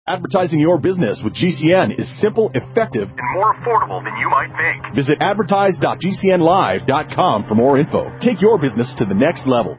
Advertising your business with GCN is simple, effective, and more affordable than you might think. Visit advertise.gcnlive.com for more info. Take your business to the next level.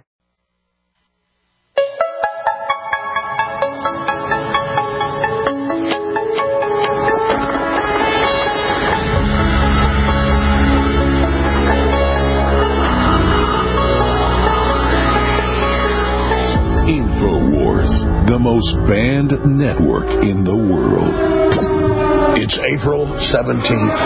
The most banned network in the world. It's April 17th,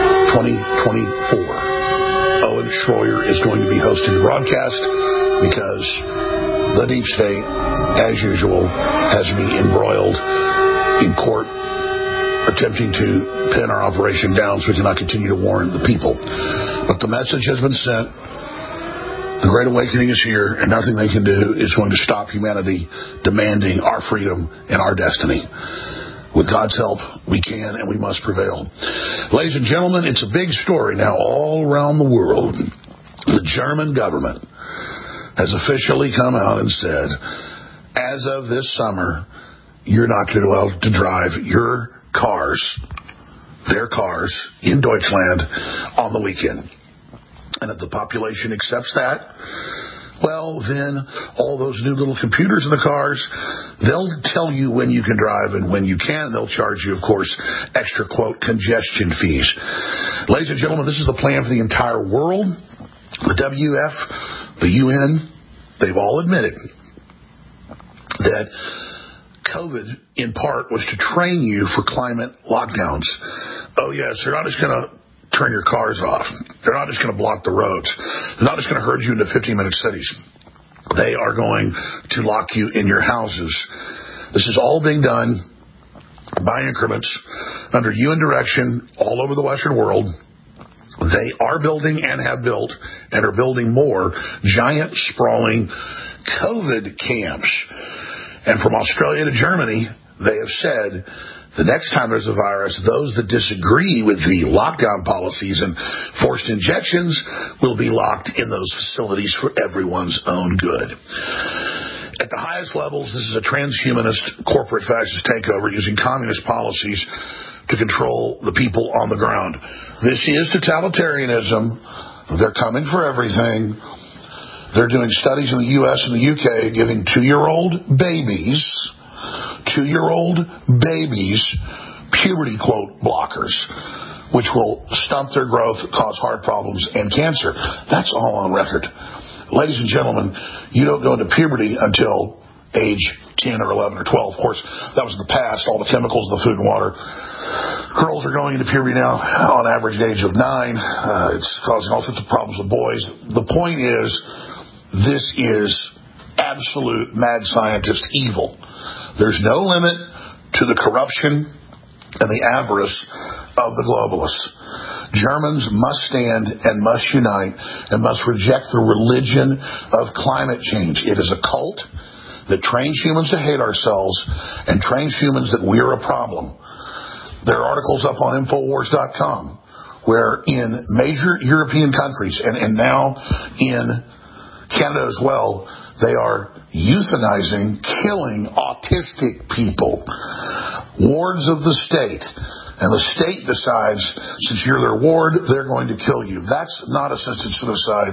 2024. Owen Schroyer is going to be hosting the broadcast because the deep state, as usual, has me embroiled in court attempting to pin our operation down so we cannot continue to warn the people. But the message has been sent. The Great Awakening is here, and nothing they can do is going to stop humanity demanding our freedom and our destiny. With God's help, we can and we must prevail. Ladies and gentlemen, it's a big story now all around the world. The German government has officially come out and said, as of this summer, you're not going to be able to drive your cars, their cars, in Deutschland on the weekend. And if the population accepts that, well, then all those new little computers in the cars, they'll tell you when you can drive and when you can. They'll charge you, of course, extra, quote, congestion fees. Ladies and gentlemen, this is the plan for the entire world. The WF, the UN, they've all admitted that COVID, in part, was to train you for climate lockdowns. Oh, yes, they're not just going to turn your cars off. They're not just going to block the roads. They're not just going to herd you into 15-minute cities. They are going to lock you in your houses. This is all being done by increments under UN direction all over the Western world. They are building and have built and are building more giant, sprawling COVID camps. And from Australia to Germany, they have said the next time there's a virus, those that disagree with the lockdown policies and forced injections will be locked in those facilities for everyone's own good. At the highest levels, this is a transhumanist corporate fascist takeover using communist policies to control the people on the ground. This is totalitarianism. They're coming for everything. They're doing studies in the U.S. and the U.K. giving 2-year-old babies puberty, quote, blockers, which will stunt their growth, cause heart problems, and cancer. That's all on record. Ladies and gentlemen, you don't go into puberty until age 10 or 11 or 12. Of course, that was the past, all the chemicals in the food and water. Girls are going into puberty now on average age of 9. It's causing all sorts of problems with boys. The point is, this is absolute mad scientist evil. There's no limit to the corruption and the avarice of the globalists. Germans must stand and must unite and must reject the religion of climate change. It is a cult that trains humans to hate ourselves and trains humans that we're a problem. There are articles up on Infowars.com where in major European countries and now in Canada as well, they are euthanizing, killing autistic people, wards of the state. And the state decides, since you're their ward, they're going to kill you. That's not assisted suicide.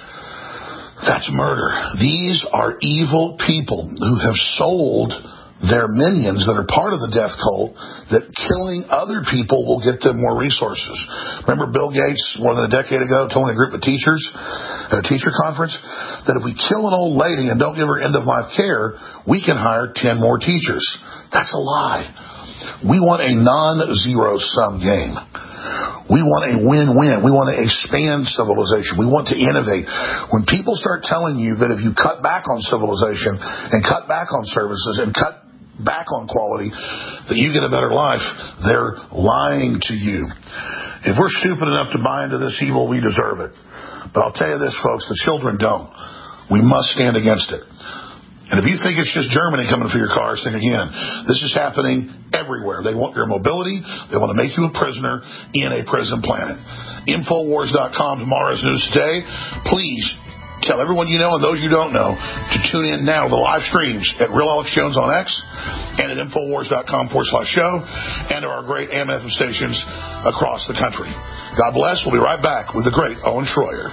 That's murder. These are evil people who have sold their minions that are part of the death cult that killing other people will get them more resources. Remember Bill Gates, more than a decade ago, telling a group of teachers at a teacher conference that if we kill an old lady and don't give her end-of-life care, we can hire 10 more teachers. That's a lie. We want a non-zero-sum game. We want a win-win. We want to expand civilization. We want to innovate. When people start telling you that if you cut back on civilization and cut back on services and cut back on quality, that you get a better life, they're lying to you. If we're stupid enough to buy into this evil, we deserve it. But I'll tell you this, folks, the children don't. We must stand against it. And if you think it's just Germany coming for your cars, think again. This is happening everywhere. They want your mobility. They want to make you a prisoner in a prison planet. Infowars.com, tomorrow's news today. Please Tell everyone you know and those you don't know to tune in now to the live streams at Real Alex Jones on X and at Infowars.com/show and to our great AM/FM stations across the country. God bless. We'll be right back with the great Owen Schroyer.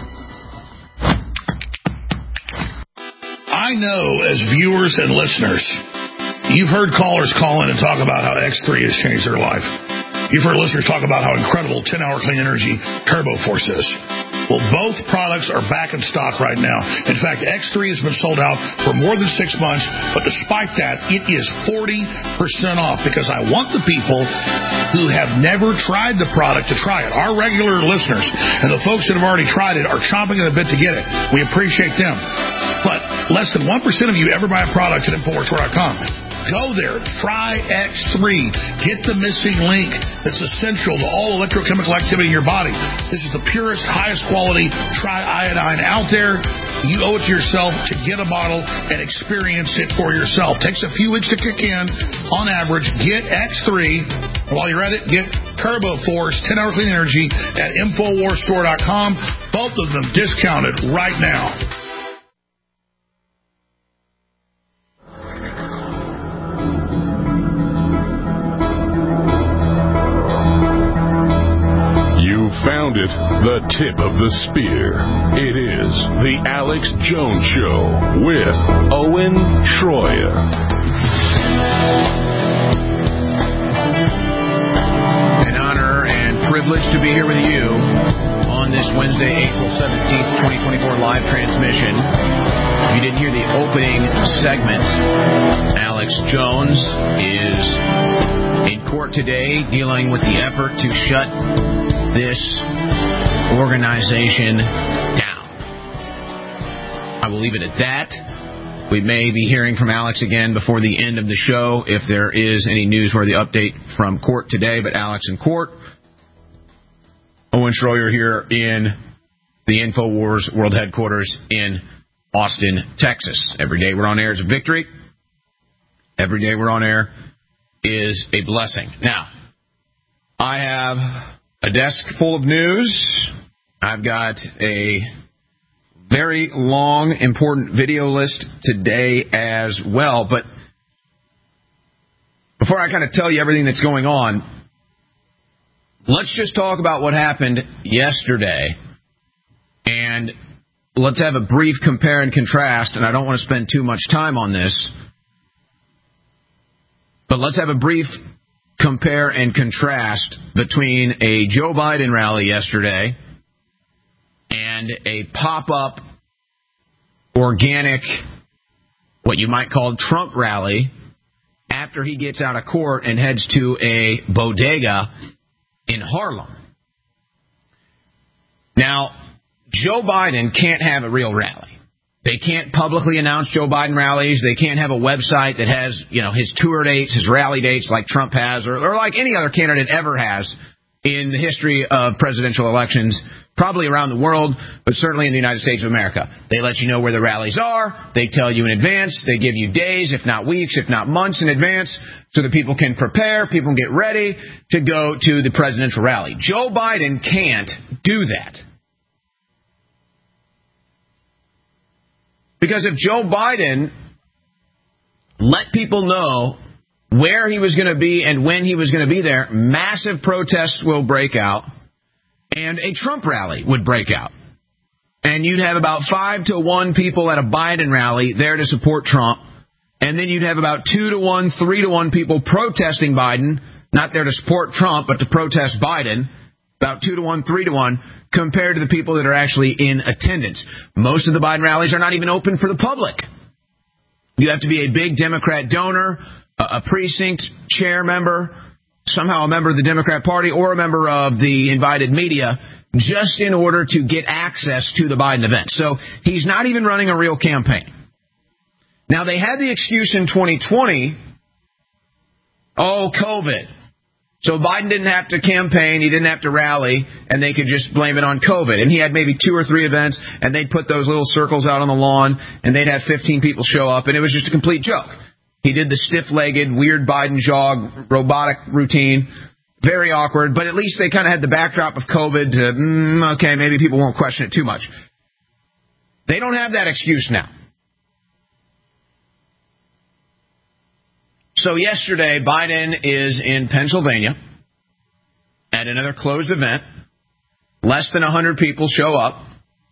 I know as viewers and listeners, you've heard callers call in and talk about how X3 has changed their life. You've heard listeners talk about how incredible 10-hour clean energy Turbo Force is. Well, both products are back in stock right now. In fact, X3 has been sold out for more than 6 months, but despite that, it is 40% off because I want the people who have never tried the product to try it. Our regular listeners and the folks that have already tried it are chomping at the bit to get it. We appreciate them. But less than 1% of you ever buy a product at InfoWarsStore.com. Go there. Try X3. Get the missing link that's essential to all electrochemical activity in your body. This is the purest, highest quality triiodine out there. You owe it to yourself to get a bottle and experience it for yourself. Takes a few weeks to kick in. On average, get X3. While you're at it, get Turbo Force 10-hour clean energy at InfoWarsStore.com. Both of them discounted right now. Found it, the tip of the spear. It is the Alex Jones Show with Owen Schroyer. An honor and privilege to be here with you on this Wednesday, April 17th, 2024 live transmission. If you didn't hear the opening segment, Alex Jones is in court today dealing with the effort to shut this organization down. I will leave it at that. We may be hearing from Alex again before the end of the show if there is any newsworthy update from court today, but Alex in court. Owen Schroyer here in the InfoWars World Headquarters in Austin, Texas. Every day we're on air is a victory. Every day we're on air is a blessing. Now, I have a desk full of news. I've got a very long, important video list today as well. But before I kind of tell you everything that's going on, let's just talk about what happened yesterday. And let's have a brief compare and contrast. And I don't want to spend too much time on this. But let's have a brief compare and contrast between a Joe Biden rally yesterday and a pop-up, organic, what you might call Trump rally after he gets out of court and heads to a bodega in Harlem. Now, Joe Biden can't have a real rally. They can't publicly announce Joe Biden rallies. They can't have a website that has, his tour dates, his rally dates like Trump has or like any other candidate ever has in the history of presidential elections, probably around the world, but certainly in the United States of America. They let you know where the rallies are. They tell you in advance. They give you days, if not weeks, if not months in advance so that people can prepare, people can get ready to go to the presidential rally. Joe Biden can't do that. Because if Joe Biden let people know where he was going to be and when he was going to be there, massive protests will break out, and a Trump rally would break out. And you'd have about 5-1 people at a Biden rally there to support Trump, and then you'd have about 2-1, 3-1 people protesting Biden, not there to support Trump, but to protest Biden. About 2-1, 3-1, compared to the people that are actually in attendance. Most of the Biden rallies are not even open for the public. You have to be a big Democrat donor, a precinct chair member, somehow a member of the Democrat Party, or a member of the invited media, just in order to get access to the Biden event. So he's not even running a real campaign. Now, they had the excuse in 2020, COVID. So Biden didn't have to campaign, he didn't have to rally, and they could just blame it on COVID. And he had maybe 2 or 3 events, and they'd put those little circles out on the lawn, and they'd have 15 people show up, and it was just a complete joke. He did the stiff-legged, weird Biden jog, robotic routine, very awkward, but at least they kind of had the backdrop of COVID to, okay, maybe people won't question it too much. They don't have that excuse now. So yesterday, Biden is in Pennsylvania at another closed event. Less than 100 people show up.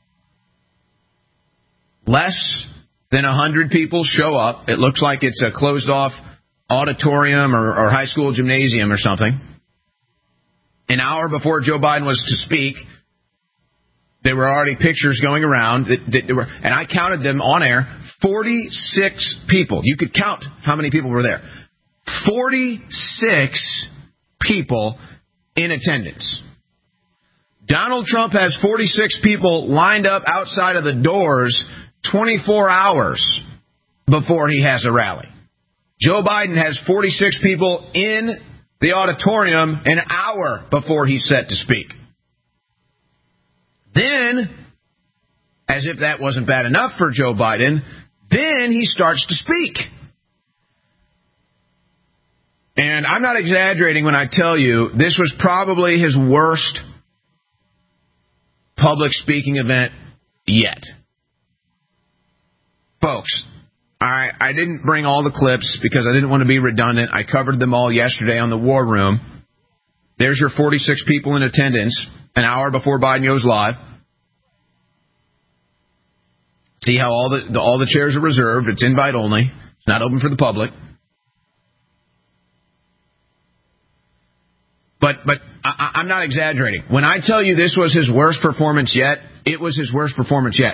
Less than 100 people show up. It looks like it's a closed-off auditorium or high school gymnasium or something. An hour before Joe Biden was to speak, there were already pictures going around, and I counted them on air, 46 people. You could count how many people were there. 46 people in attendance. Donald Trump has 46 people lined up outside of the doors 24 hours before he has a rally. Joe Biden has 46 people in the auditorium an hour before he's set to speak. Then, as if that wasn't bad enough for Joe Biden, then he starts to speak. And I'm not exaggerating when I tell you this was probably his worst public speaking event yet. Folks, I didn't bring all the clips because I didn't want to be redundant. I covered them all yesterday on the War Room. There's your 46 people in attendance an hour before Biden goes live. See how all the chairs are reserved. It's invite only. It's not open for the public. But I'm not exaggerating. When I tell you this was his worst performance yet, it was his worst performance yet.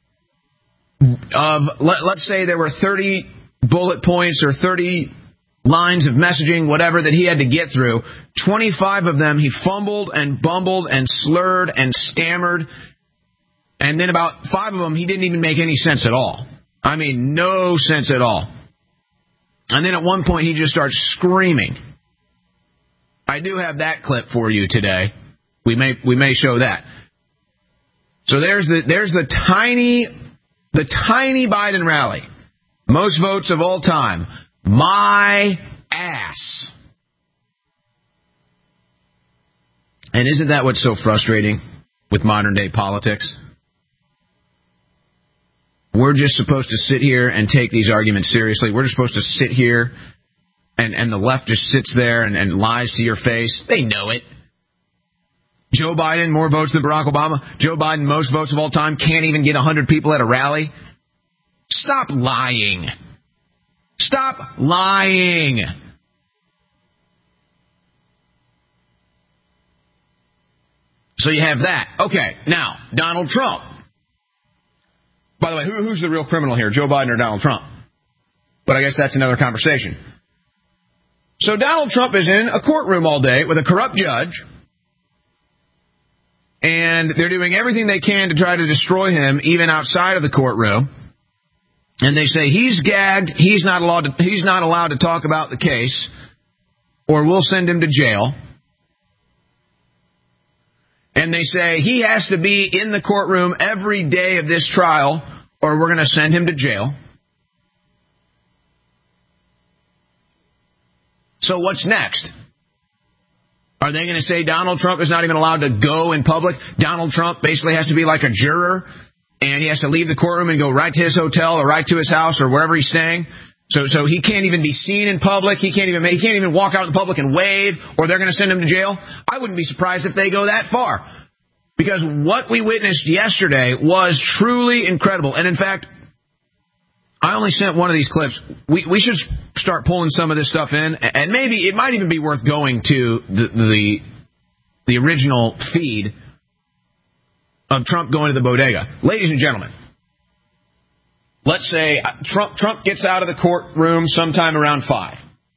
Let's say there were 30 bullet points or 30 lines of messaging, whatever, that he had to get through. 25 of them he fumbled and bumbled and slurred and stammered. And then about 5 of them he didn't even make any sense at all. I mean, no sense at all. And then at one point he just starts screaming. I do have that clip for you today. We may show that. So there's the tiny Biden rally. Most votes of all time. My ass. And isn't that what's so frustrating with modern day politics? We're just supposed to sit here and take these arguments seriously. We're just supposed to sit here and the left just sits there and lies to your face. They know it. Joe Biden, more votes than Barack Obama. Joe Biden, most votes of all time, can't even get 100 people at a rally. Stop lying. Stop lying. So you have that. Okay, now, Donald Trump. By the way, who's the real criminal here, Joe Biden or Donald Trump? But I guess that's another conversation. So Donald Trump is in a courtroom all day with a corrupt judge, and they're doing everything they can to try to destroy him, even outside of the courtroom. And they say he's gagged, he's not allowed to talk about the case, or we'll send him to jail. And they say he has to be in the courtroom every day of this trial, or we're going to send him to jail. So what's next? Are they going to say Donald Trump is not even allowed to go in public? Donald Trump basically has to be like a juror, and he has to leave the courtroom and go right to his hotel or right to his house or wherever he's staying. So he can't even be seen in public. He can't even walk out in public and wave, or they're going to send him to jail. I wouldn't be surprised if they go that far, because what we witnessed yesterday was truly incredible. And in fact, I only sent one of these clips. We should start pulling some of this stuff in, and maybe it might even be worth going to the original feed of Trump going to the bodega. Ladies and gentlemen, let's say Trump gets out of the courtroom sometime around 5.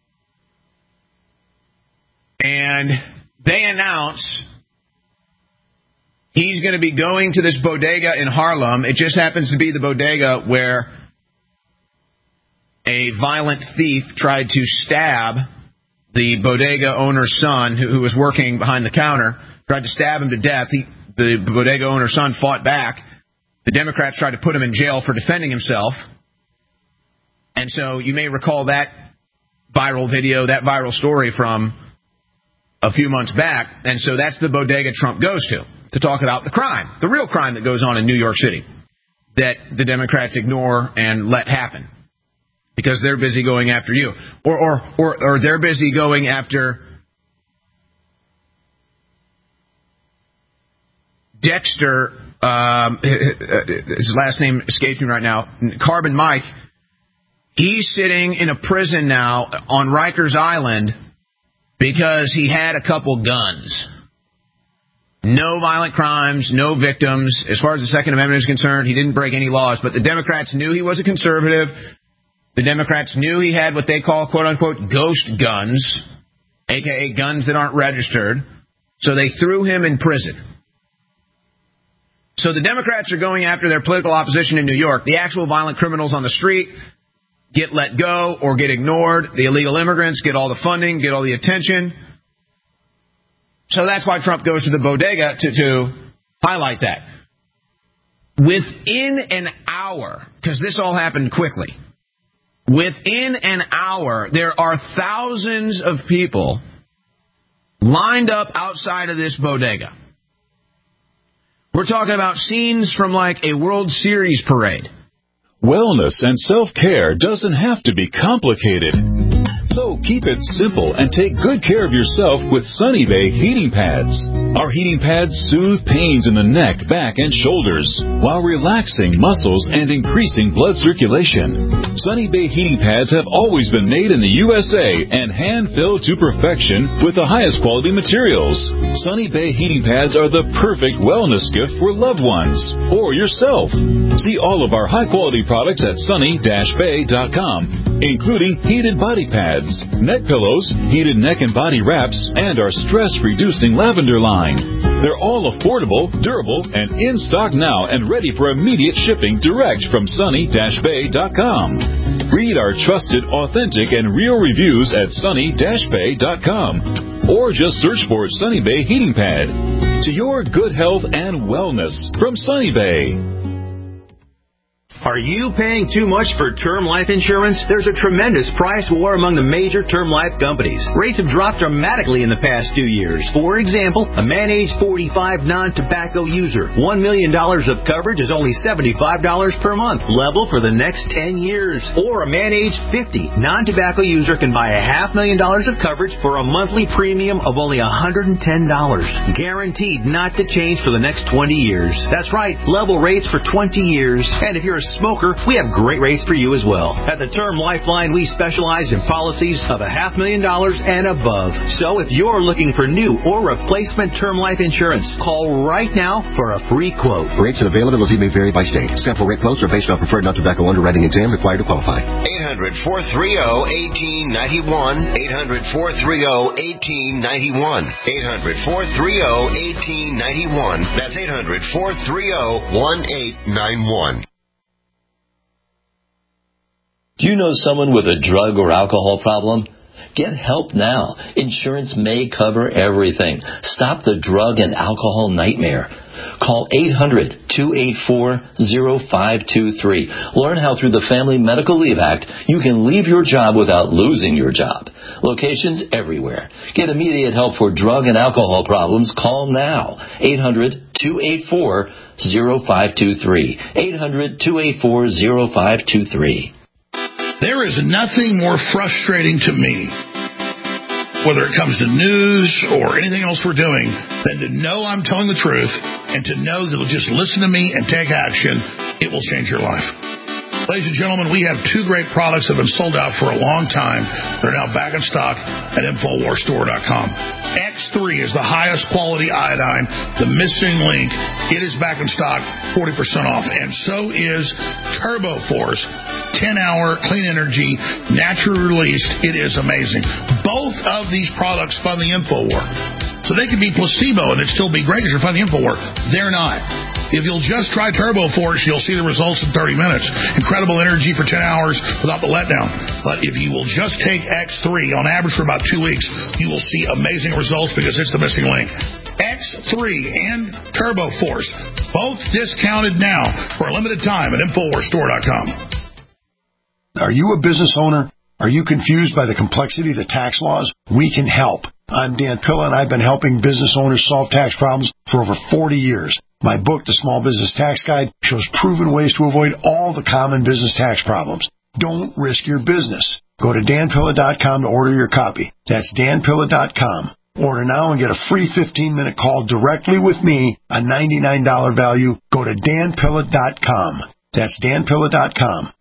And they announce he's going to be going to this bodega in Harlem. It just happens to be the bodega where a violent thief tried to stab the bodega owner's son, who was working behind the counter, tried to stab him to death. The bodega owner's son fought back. The Democrats tried to put him in jail for defending himself. And so you may recall that viral video, that viral story from a few months back. And so that's the bodega Trump goes to talk about the crime, the real crime that goes on in New York City. that the Democrats ignore and let happen because they're busy going after you. Or they're busy going after Dexter, his last name escapes me right now, Carbon Mike. He's sitting in a prison now on Rikers Island because he had a couple guns. No violent crimes, no victims. As far as the Second Amendment is concerned, he didn't break any laws. But the Democrats knew he was a conservative. The Democrats knew he had what they call, quote-unquote, ghost guns, a.k.a. guns that aren't registered. So they threw him in prison. So the Democrats are going after their political opposition in New York. The actual violent criminals on the street get let go or get ignored. The illegal immigrants get all the funding, get all the attention. So that's why Trump goes to the bodega to highlight that. Within an hour, because this all happened quickly, within an hour, there are thousands of people lined up outside of this bodega. We're talking about scenes from like a World Series parade. Wellness and self-care doesn't have to be complicated. So keep it simple and take good care of yourself with Sunny Bay heating pads. Our heating pads soothe pains in the neck, back, and shoulders while relaxing muscles and increasing blood circulation. Sunny Bay heating pads have always been made in the USA and hand-filled to perfection with the highest quality materials. Sunny Bay heating pads are the perfect wellness gift for loved ones or yourself. See all of our high-quality products at sunny-bay.com, including heated body pads, neck pillows, heated neck and body wraps, and our stress-reducing lavender line. They're all affordable, durable, and in stock now and ready for immediate shipping direct from sunny-bay.com. Read our trusted, authentic, and real reviews at sunny-bay.com. Or just search for Sunny Bay Heating Pad. To your good health and wellness from Sunny Bay. Are you paying too much for term life insurance? There's a tremendous price war among the major term life companies. Rates have dropped dramatically in the past 2 years. For example, a man age 45 non-tobacco user, $1 million of coverage is only $75 per month, level for the next 10 years. Or a man age 50 non-tobacco user can buy $500,000 of coverage for a monthly premium of only $110. Guaranteed not to change for the next 20 years. That's right, level rates for 20 years. And if you're a smoker, we have great rates for you as well. At the Term Lifeline, we specialize in policies of $500,000 and above. So if you're looking for new or replacement term life insurance, call right now for a free quote. Rates and availability may vary by state. Sample rate quotes are based on preferred non-tobacco underwriting exam required to qualify. 800-430-1891. 800-430-1891. 800-430-1891. That's 800-430-1891. Do you know someone with a drug or alcohol problem? Get help now. Insurance may cover everything. Stop the drug and alcohol nightmare. Call 800-284-0523. Learn how through the Family Medical Leave Act you can leave your job without losing your job. Locations everywhere. Get immediate help for drug and alcohol problems. Call now. 800-284-0523. 800-284-0523. There is nothing more frustrating to me, whether it comes to news or anything else we're doing, than to know I'm telling the truth and to know that you'll just listen to me and take action. It will change your life. Ladies and gentlemen, we have two great products that have been sold out for a long time. They're now back in stock at InfoWarsStore.com. X3 is the highest quality iodine, the missing link. It is back in stock, 40% off. And so is TurboForce, 10-hour clean energy, naturally released. It is amazing. Both of these products fund the InfoWar. So they could be placebo and it'd still be great because you're funding the InfoWar. They're not. If you'll just try TurboForce, you'll see the results in 30 minutes. Incredible energy for 10 hours without the letdown. But if you will just take X3 on average for about 2 weeks, you will see amazing results because it's the missing link. X3 and TurboForce, both discounted now for a limited time at InfoWarsStore.com. Are you a business owner? Are you confused by the complexity of the tax laws? We can help. I'm Dan Pilla, and I've been helping business owners solve tax problems for over 40 years. My book, The Small Business Tax Guide, shows proven ways to avoid all the common business tax problems. Don't risk your business. Go to danpilla.com to order your copy. That's danpilla.com. Order now and get a free 15-minute call directly with me, a $99 value. Go to danpilla.com. That's danpilla.com.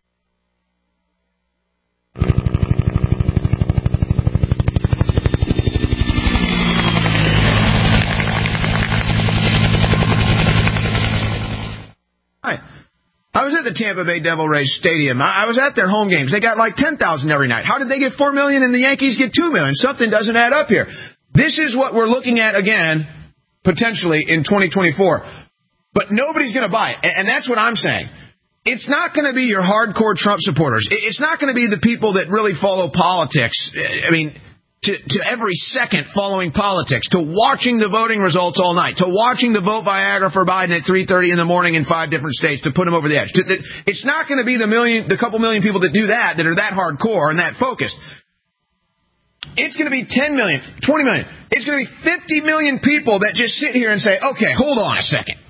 I was at the Tampa Bay Devil Rays Stadium. I was at their home games. They got like 10,000 every night. How did they get 4 million and the Yankees get 2 million? Something doesn't add up here. This is what we're looking at again, potentially in 2024. But nobody's going to buy it. And that's what I'm saying. It's not going to be your hardcore Trump supporters. It's not going to be the people that really follow politics. I mean, to every second following politics, to watching the voting results all night, to watching the vote Viagra for Biden at 3:30 in the morning in 5 different states to put him over the edge. It's not going to be the couple million people that do that are that hardcore and that focused. It's going to be 10 million, 20 million. It's going to be 50 million people that just sit here and say, okay, hold on a second.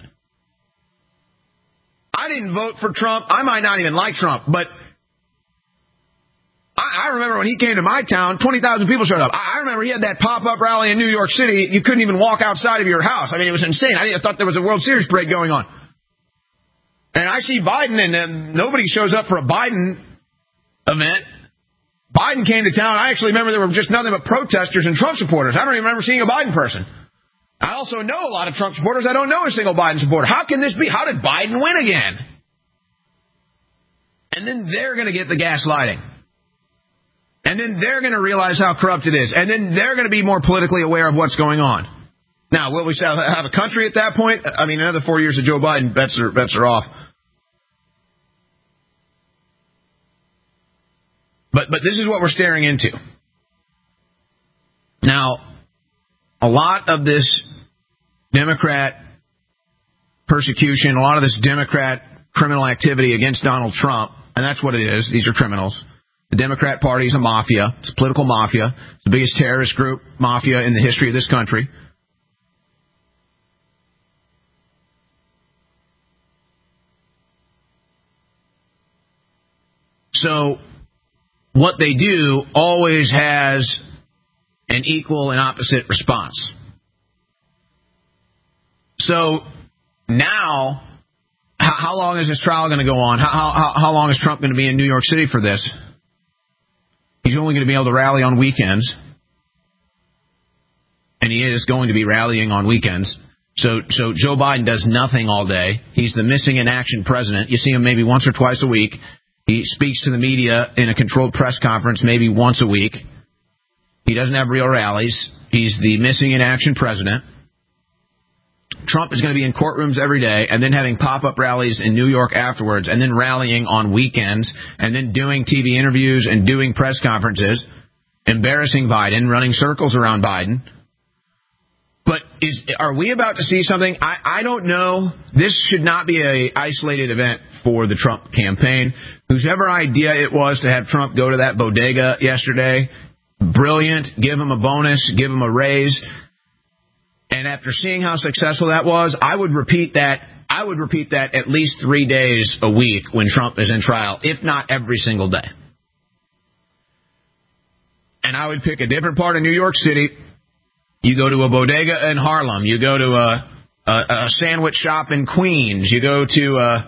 I didn't vote for Trump. I might not even like Trump, but I remember when he came to my town, 20,000 people showed up. I remember he had that pop-up rally in New York City. You couldn't even walk outside of your house. I mean, it was insane. I thought there was a World Series parade going on. And I see Biden, and nobody shows up for a Biden event. Biden came to town. I actually remember there were just nothing but protesters and Trump supporters. I don't even remember seeing a Biden person. I also know a lot of Trump supporters. I don't know a single Biden supporter. How can this be? How did Biden win again? And then they're going to get the gaslighting. And then they're going to realize how corrupt it is. And then they're going to be more politically aware of what's going on. Now, will we have a country at that point? I mean, another 4 years of Joe Biden, bets are off. But this is what we're staring into. Now, a lot of this Democrat persecution, a lot of this Democrat criminal activity against Donald Trump, and that's what it is. These are criminals. The Democrat Party is a mafia. It's a political mafia. It's the biggest terrorist group, mafia, in the history of this country. So what they do always has an equal and opposite response. So now, how long is this trial going to go on? How long is Trump going to be in New York City for this? He's only going to be able to rally on weekends. And he is going to be rallying on weekends. So Joe Biden does nothing all day. He's the missing in action president. You see him maybe once or twice a week. He speaks to the media in a controlled press conference maybe once a week. He doesn't have real rallies. He's the missing in action president. Trump is going to be in courtrooms every day and then having pop-up rallies in New York afterwards and then rallying on weekends and then doing TV interviews and doing press conferences, embarrassing Biden, running circles around Biden. But are we about to see something? I don't know. This should not be an isolated event for the Trump campaign. Whosever idea it was to have Trump go to that bodega yesterday, brilliant. Give him a bonus. Give him a raise. And after seeing how successful that was, I would repeat that. I would repeat that at least 3 days a week when Trump is in trial, if not every single day. And I would pick a different part of New York City. You go to a bodega in Harlem. You go to a sandwich shop in Queens. You go to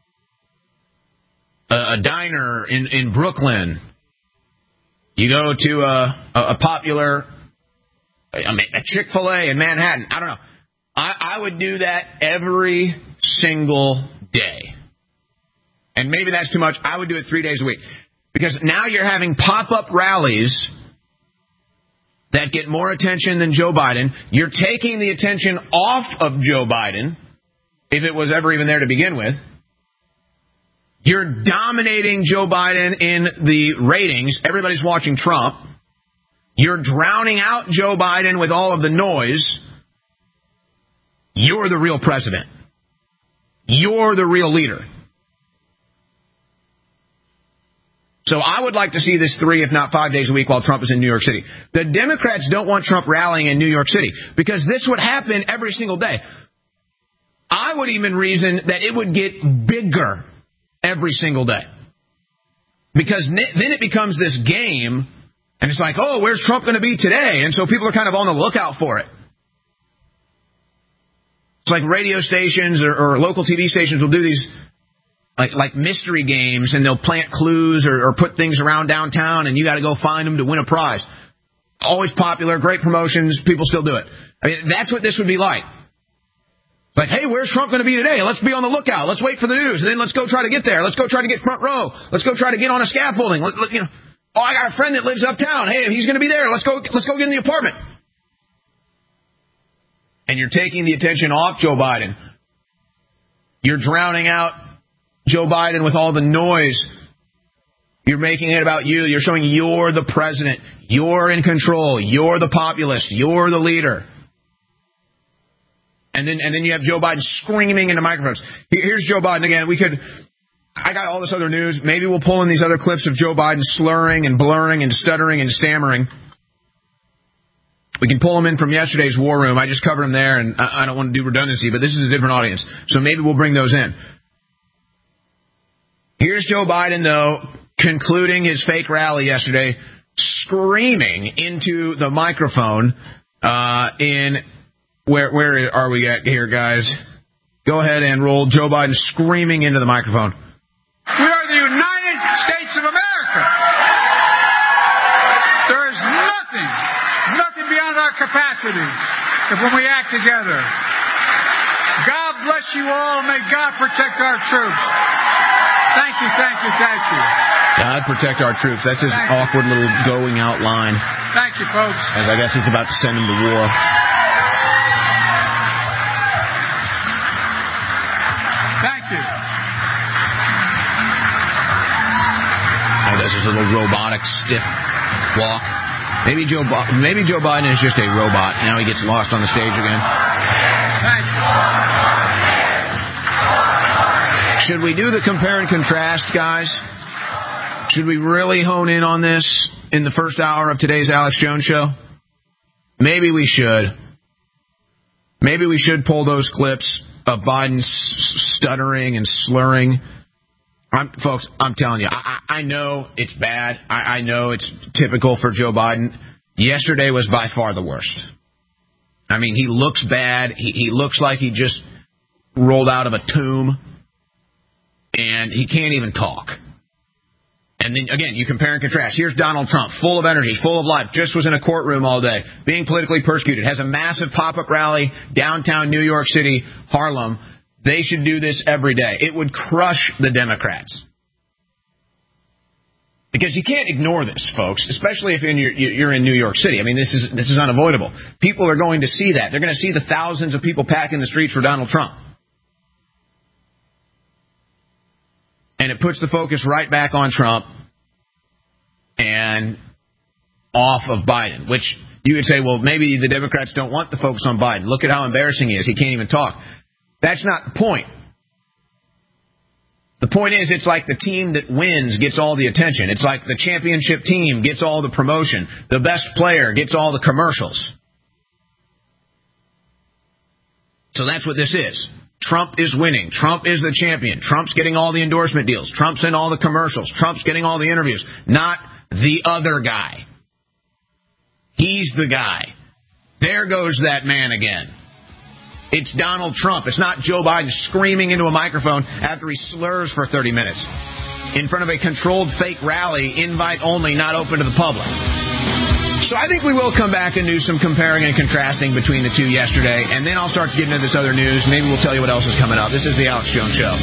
a diner in Brooklyn. You go to a popular, a Chick-fil-A in Manhattan. I don't know. I would do that every single day. And maybe that's too much. I would do it 3 days a week. Because now you're having pop-up rallies that get more attention than Joe Biden. You're taking the attention off of Joe Biden, if it was ever even there to begin with. You're dominating Joe Biden in the ratings. Everybody's watching Trump. You're drowning out Joe Biden with all of the noise. You're the real president. You're the real leader. So I would like to see this 3, if not 5 days a week while Trump is in New York City. The Democrats don't want Trump rallying in New York City because this would happen every single day. I would even reason that it would get bigger every single day. Because then it becomes this game, and it's like, oh, where's Trump going to be today? And so people are kind of on the lookout for it. It's like radio stations or local TV stations will do these like mystery games, and they'll plant clues or put things around downtown, and you got to go find them to win a prize. Always popular, great promotions, people still do it. I mean, that's what this would be like. Like, hey, where's Trump going to be today? Let's be on the lookout. Let's wait for the news, and then let's go try to get there. Let's go try to get front row. Let's go try to get on a scaffolding. Oh, I got a friend that lives uptown. Hey, he's going to be there. Let's go get in the apartment. And you're taking the attention off Joe Biden. You're drowning out Joe Biden with all the noise. You're making it about you. You're showing you're the president. You're in control. You're the populist. You're the leader. And then you have Joe Biden screaming into microphones. Here's Joe Biden again. I got all this other news. Maybe we'll pull in these other clips of Joe Biden slurring and blurring and stuttering and stammering. We can pull them in from yesterday's War Room. I just covered them there, and I don't want to do redundancy, but this is a different audience. So maybe we'll bring those in. Here's Joe Biden, though, concluding his fake rally yesterday, screaming into the microphone Where are we at here, guys? Go ahead and roll Joe Biden screaming into the microphone. We are the United States of America. There is nothing beyond our capacity when we act together. God bless you all, and may God protect our troops. Thank you. God protect our troops. That's his awkward little going out line. Thank you, folks. As I guess he's about to send them to war. Thank you. Oh, this is a little robotic, stiff walk. Maybe Joe Biden is just a robot. Now he gets lost on the stage again. Thank you. Should we do the compare and contrast, guys? Should we really hone in on this in the first hour of today's Alex Jones Show? Maybe we should. Maybe we should pull those clips of Biden stuttering and slurring. Folks, I'm telling you, I know it's bad. I know it's typical for Joe Biden. Yesterday was by far the worst. I mean, he looks bad. He looks like he just rolled out of a tomb. And he can't even talk. And then, again, you compare and contrast. Here's Donald Trump, full of energy, full of life, just was in a courtroom all day, being politically persecuted, has a massive pop-up rally downtown New York City, Harlem. They should do this every day. It would crush the Democrats. Because you can't ignore this, folks, especially if you're in New York City. I mean, this is unavoidable. People are going to see that. They're going to see the thousands of people packing the streets for Donald Trump. And it puts the focus right back on Trump and off of Biden, which you could say, well, maybe the Democrats don't want the focus on Biden. Look at how embarrassing he is. He can't even talk. That's not the point. The point is, it's like the team that wins gets all the attention. It's like the championship team gets all the promotion. The best player gets all the commercials. So that's what this is. Trump is winning. Trump is the champion. Trump's getting all the endorsement deals. Trump's in all the commercials. Trump's getting all the interviews. Not the other guy. He's the guy. There goes that man again. It's Donald Trump. It's not Joe Biden screaming into a microphone after he slurs for 30 minutes in front of a controlled fake rally, invite only, not open to the public. So I think we will come back and do some comparing and contrasting between the two yesterday, and then I'll start to get into this other news. Maybe we'll tell you what else is coming up. This is the Alex Jones Show.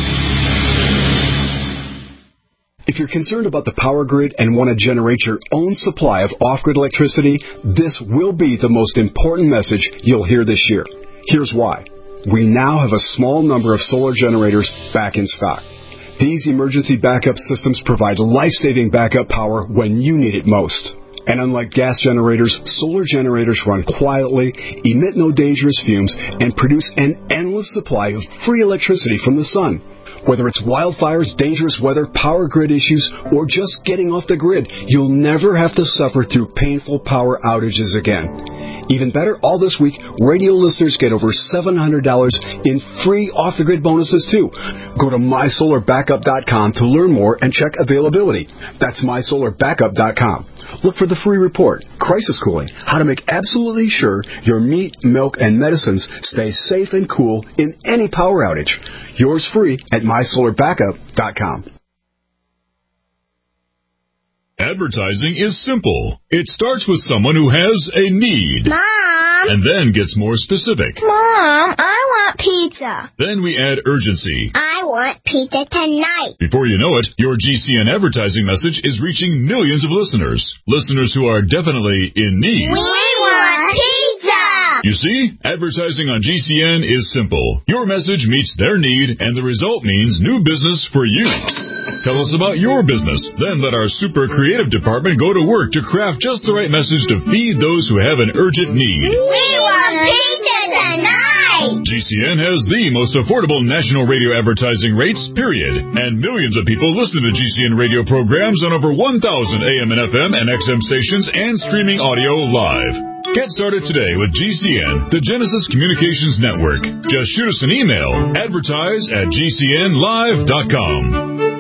If you're concerned about the power grid and want to generate your own supply of off-grid electricity, this will be the most important message you'll hear this year. Here's why. We now have a small number of solar generators back in stock. These emergency backup systems provide life-saving backup power when you need it most. And unlike gas generators, solar generators run quietly, emit no dangerous fumes, and produce an endless supply of free electricity from the sun. Whether it's wildfires, dangerous weather, power grid issues, or just getting off the grid, you'll never have to suffer through painful power outages again. Even better, all this week, radio listeners get over $700 in free off-the-grid bonuses, too. Go to MySolarBackup.com to learn more and check availability. That's MySolarBackup.com. Look for the free report, Crisis Cooling, how to make absolutely sure your meat, milk, and medicines stay safe and cool in any power outage. Yours free at MySolarBackup.com. Advertising is simple. It starts with someone who has a need. Mom! And then gets more specific. Mom, I want pizza. Then we add urgency. I want pizza tonight. Before you know it, your GCN advertising message is reaching millions of listeners. Listeners who are definitely in need. We want pizza! You see, advertising on GCN is simple. Your message meets their need, and the result means new business for you. Tell us about your business. Then let our super creative department go to work to craft just the right message to feed those who have an urgent need. We want pizza tonight! GCN has the most affordable national radio advertising rates, period. And millions of people listen to GCN radio programs on over 1,000 AM and FM and XM stations and streaming audio live. Get started today with GCN, the Genesis Communications Network. Just shoot us an email, advertise@gcnlive.com.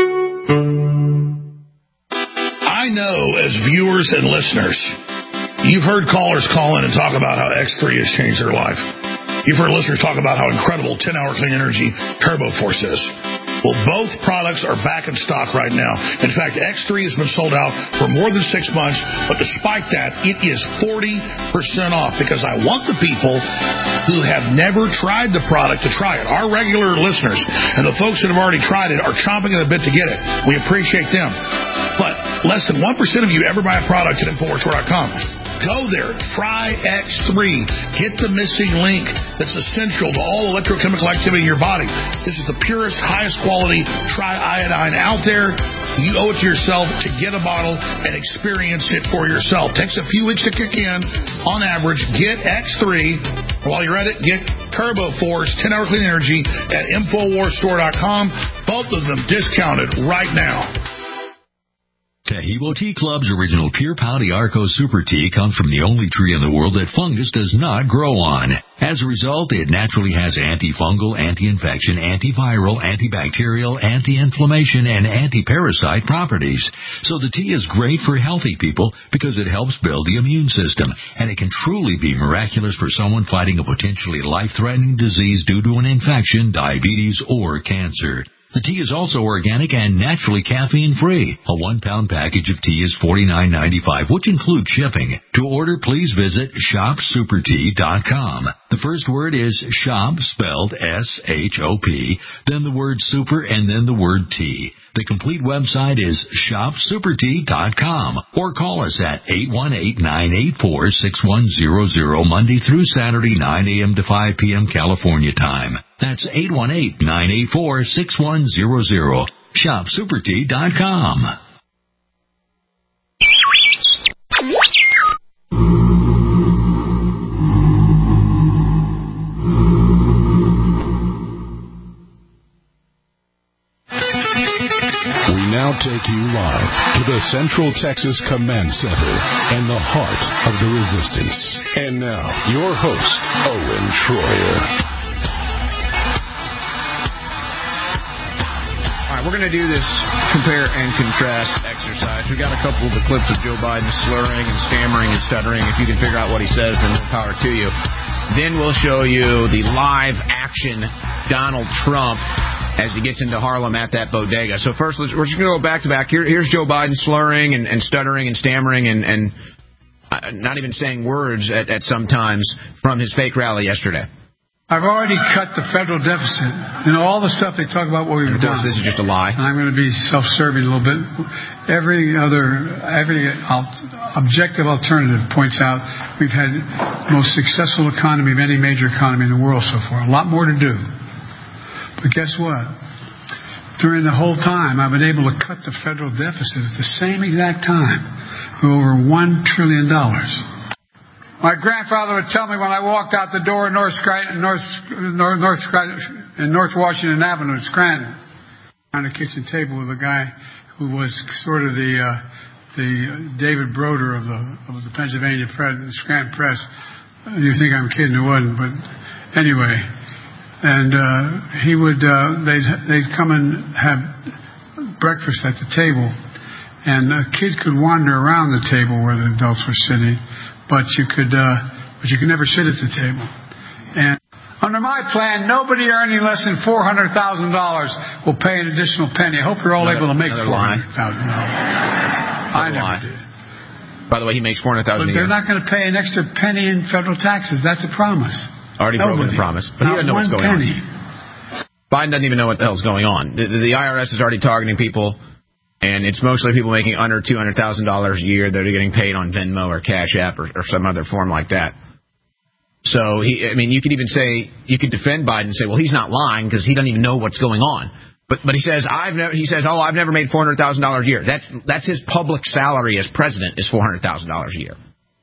I know as viewers and listeners, you've heard callers call in and talk about how X3 has changed their life. You've heard listeners talk about how incredible 10-hour clean energy Turbo Force is. Well, both products are back in stock right now. In fact, X3 has been sold out for more than 6 months, but despite that, it is 40% off because I want the people who have never tried the product to try it. Our regular listeners and the folks that have already tried it are chomping at the bit to get it. We appreciate them. But less than 1% of you ever buy a product at InfoWarsStore.com. Go there. Try X3. Get the missing link that's essential to all electrochemical activity in your body. This is the purest, highest quality triiodine out there. You owe it to yourself to get a bottle and experience it for yourself. Takes a few weeks to kick in. On average, get X3. While you're at it, get Turbo Force 10-hour clean energy at InfoWarsStore.com. Both of them discounted right now. Taheebo Tea Club's original Pure Pau Arco Super Tea comes from the only tree in the world that fungus does not grow on. As a result, it naturally has antifungal, anti-infection, antiviral, antibacterial, anti-inflammation, and anti-parasite properties. So the tea is great for healthy people because it helps build the immune system, and it can truly be miraculous for someone fighting a potentially life-threatening disease due to an infection, diabetes, or cancer. The tea is also organic and naturally caffeine-free. A 1-pound package of tea is $49.95, which includes shipping. To order, please visit ShopSuperTea.com. The first word is shop, spelled S-H-O-P, then the word super, and then the word tea. The complete website is ShopSuperTea.com, or call us at 818-984-6100, Monday through Saturday, 9 a.m. to 5 p.m. California time. That's 818-984-6100. ShopSuperTea.com. We now take you live to the Central Texas Command Center and the heart of the resistance. And now, your host, Owen Schroyer. All right, we're going to do this compare and contrast exercise. We got a couple of the clips of Joe Biden slurring and stammering and stuttering. If you can figure out what he says, then more power to you. Then we'll show you the live action Donald Trump as he gets into Harlem at that bodega. So first, we're just going to go back to back. Here's Joe Biden slurring and stuttering and stammering and not even saying words at some times from his fake rally yesterday. I've already cut the federal deficit. You know, all the stuff they talk about what we've done. This is just a lie. And I'm going to be self-serving a little bit. Every objective alternative points out we've had the most successful economy of any major economy in the world so far. A lot more to do. But guess what? During the whole time, I've been able to cut the federal deficit at the same exact time for over $1 trillion. My grandfather would tell me when I walked out the door in North Washington Avenue, Scranton, on the kitchen table with a guy who was sort of the David Broder of the Pennsylvania Press, the Scranton Press. You think I'm kidding? It wasn't, but anyway. And he would they'd come and have breakfast at the table, and a kid could wander around the table where the adults were sitting, but you could never sit at the table. And under my plan, nobody earning less than $400,000 will pay an additional penny. I hope you're all able to make $400,000. I never did. By the way, he makes $400,000 a year. But they're not going to pay an extra penny in federal taxes. That's a promise. Already broken the promise. But he doesn't know what's going on. Biden doesn't even know what the hell's going on. The IRS is already targeting people, and it's mostly people making under $200,000 a year that are getting paid on Venmo or Cash App or some other form like that. So, you could even say, you could defend Biden and say, well, he's not lying because he doesn't even know what's going on. But he says, I've never made $400,000 a year. That's his public salary as president is $400,000 a year.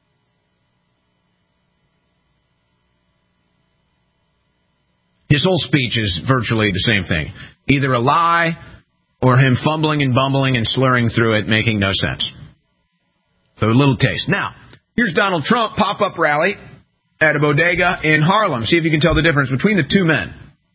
His whole speech is virtually the same thing. Either a lie or him fumbling and bumbling and slurring through it, making no sense. So a little taste. Now, here's Donald Trump pop-up rally at a bodega in Harlem. See if you can tell the difference between the two men.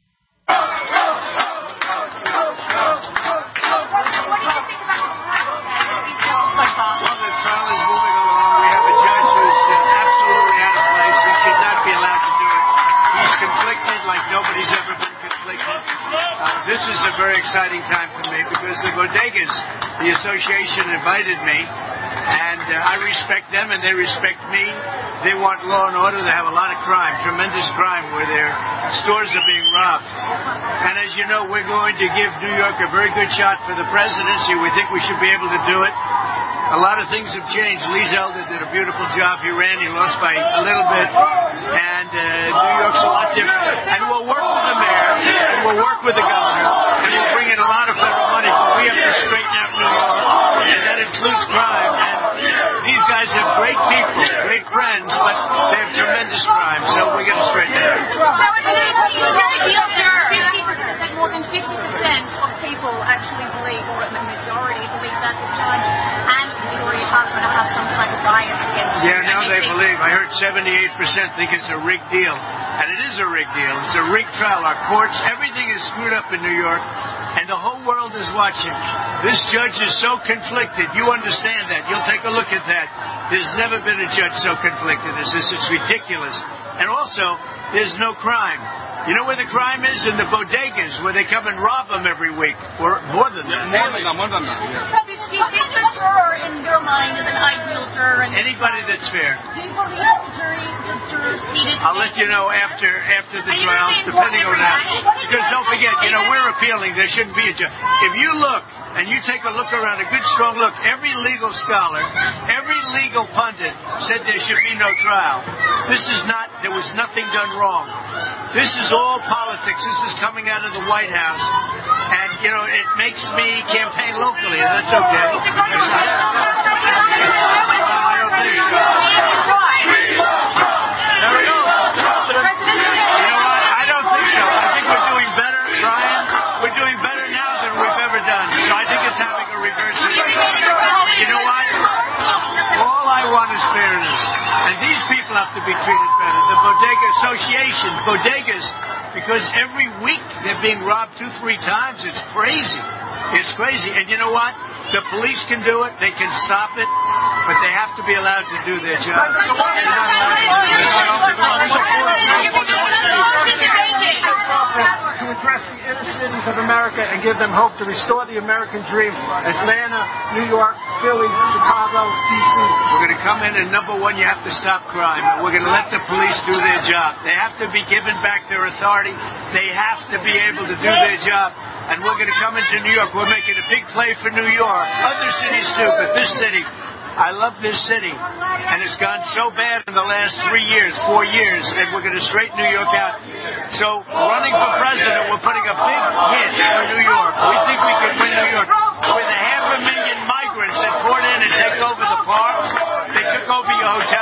This is a very exciting time for me because the bodegas, the association invited me, and I respect them and they respect me. They want law and order. They have a lot of crime, tremendous crime, where their stores are being robbed. And as you know, we're going to give New York a very good shot for the presidency. We think we should be able to do it. A lot of things have changed. Lee Zeldin did a beautiful job. He ran. He lost by a little bit. And New York's a lot different. And we'll work with the mayor, and we'll work with the governor, and we'll bring in a lot of federal money. But we have to straighten out New York, and that includes crime. And these guys have great people, great friends, but they have tremendous crime. So we're going to straighten it out. More than 50% of people actually believe, or the majority believe, that the judge and Victoria are going to have some kind of bias against them. Yeah, now they believe. I heard 78% think it's a rigged deal. And it is a rigged deal. It's a rigged trial. Our courts, everything is screwed up in New York, and the whole world is watching. This judge is so conflicted. You understand that. You'll take a look at that. There's never been a judge so conflicted as this. It's ridiculous. And also, there's no crime. You know where the crime is? In the bodegas, where they come and rob them every week. Or more than that. So do you think the juror, in your mind, is an ideal juror? Anybody that's fair. Do you believe the jurors needed to... I'll let you know after the trial, depending on that. Because don't forget, we're appealing. There shouldn't be a judge. If you look, and you take a look around, a good strong look, every legal scholar, every legal pundit said there should be no trial. There was nothing done wrong. This is all politics. This is coming out of the White House. And, it makes me campaign locally, and that's okay. I don't think so. There we go. I don't think so. I think we're doing better, Brian. We're doing better now than we've ever done. So I think it's having a reverse effect. You know what? All I want is fairness. And these people have to be treated better. The Bodega Association, bodegas, because every week they're being robbed 2-3 times. It's crazy. It's crazy. And you know what? The police can do it. They can stop it. But they have to be allowed to do their job. They're not allowed to do to address the inner cities of America and give them hope, to restore the American dream. Atlanta, New York, Philly, Chicago, D.C. We're going to come in, and number one, you have to stop crime. And we're going to let the police do their job. They have to be given back their authority. They have to be able to do their job. And we're going to come into New York. We're making a big play for New York. Other cities too, but this city, I love this city. And it's gone so bad in the last 4 years, and we're going to straighten New York out. So, running for president, we're putting a big hit for New York. We think we can win New York. With 500,000 migrants that poured in and take over the parks, they took over your hotel, they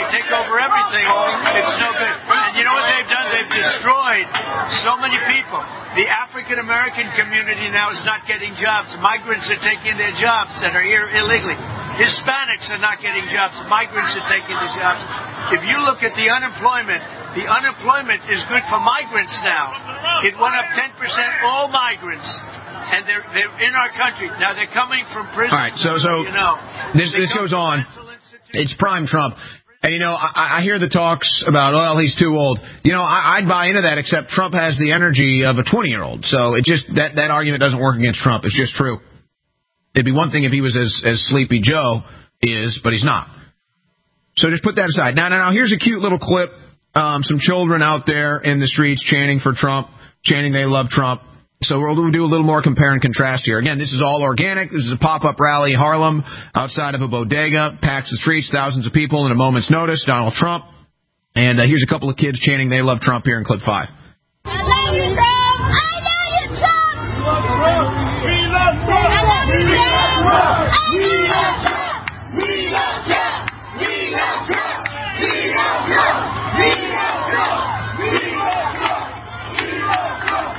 take over everything, it's no good. And you know what they've done? They've destroyed so many people. The African-American community now is not getting jobs. Migrants are taking their jobs that are here illegally. Hispanics are not getting jobs. Migrants are taking the jobs. If you look at the unemployment is good for migrants now. It went up 10%, all migrants. And they're in our country. Now, they're coming from prison. All right, so this goes on. It's prime Trump. And, I hear the talks about, he's too old. I'd buy into that, except Trump has the energy of a 20-year-old. So it just that argument doesn't work against Trump. It's just true. It'd be one thing if he was as Sleepy Joe is, but he's not. So just put that aside. Now, here's a cute little clip. Some children out there in the streets chanting for Trump, chanting they love Trump. So we'll do a little more compare and contrast here. Again, this is all organic. This is a pop-up rally in Harlem outside of a bodega. Packs the streets, thousands of people in a moment's notice. Donald Trump. And here's a couple of kids chanting they love Trump here in clip 5. I love you, Trump! I love you, Trump! We love Trump! I love you, Trump! We love Trump! We love Trump! We love Trump! We love Trump! We love Trump! We love Trump! We love Trump!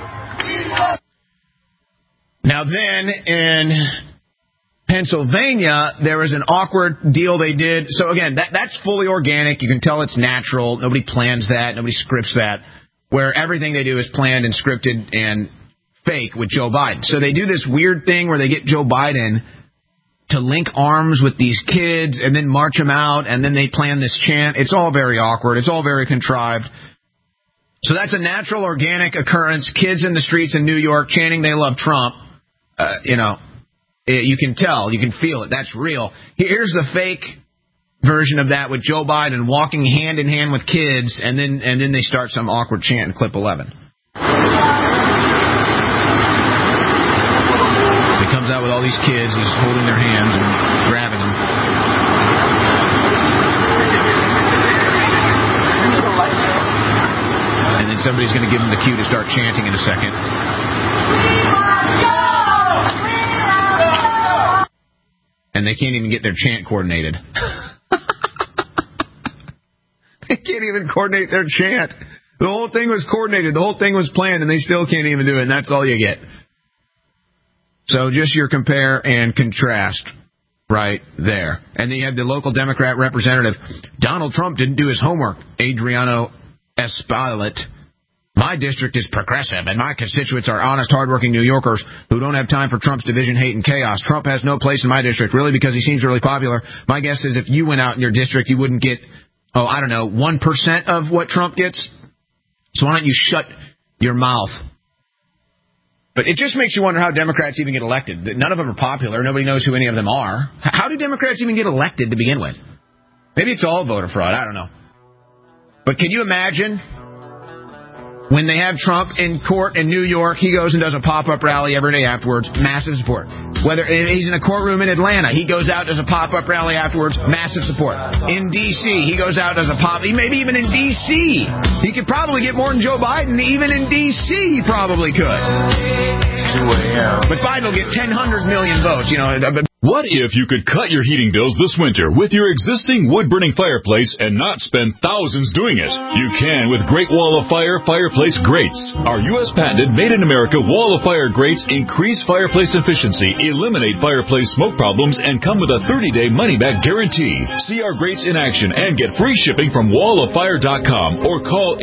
Now then, in Pennsylvania, there was an awkward deal they did. So again, that's fully organic. You can tell it's natural. Nobody plans that. Nobody scripts that. Where everything they do is planned and scripted and fake with Joe Biden. So they do this weird thing where they get Joe Biden to link arms with these kids and then march them out, and then they plan this chant. It's all very awkward. It's all very contrived. So that's a natural, organic occurrence. Kids in the streets in New York chanting they love Trump. You can tell. You can feel it. That's real. Here's the fake version of that with Joe Biden walking hand in hand with kids, and then they start some awkward chant in clip 11. He comes out with all these kids. He's holding their hands and grabbing them. And then somebody's going to give him the cue to start chanting in a second. And they can't even get their chant coordinated. They can't even coordinate their chant. The whole thing was coordinated. The whole thing was planned, and they still can't even do it, and that's all you get. So just your compare and contrast right there. And then you have the local Democrat representative. Donald Trump didn't do his homework. Adriano Espaillat. My district is progressive, and my constituents are honest, hardworking New Yorkers who don't have time for Trump's division, hate, and chaos. Trump has no place in my district, really, because he seems really popular. My guess is if you went out in your district, you wouldn't get, 1% of what Trump gets. So why don't you shut your mouth? But it just makes you wonder how Democrats even get elected. None of them are popular. Nobody knows who any of them are. How do Democrats even get elected to begin with? Maybe it's all voter fraud. I don't know. But can you imagine when they have Trump in court in New York, he goes and does a pop-up rally every day afterwards, massive support. Whether he's in a courtroom in Atlanta, he goes out, does a pop-up rally afterwards, massive support. In D.C., he goes out, does a maybe even in D.C. He could probably get more than Joe Biden. Even in D.C., he probably could. But Biden will get 100 million votes, What if you could cut your heating bills this winter with your existing wood-burning fireplace and not spend thousands doing it? You can with Great Wall of Fire fireplace grates. Our U.S. patented made-in-America Wall of Fire grates increase fireplace efficiency, eliminate fireplace smoke problems, and come with a 30-day money-back guarantee. See our grates in action and get free shipping from walloffire.com or call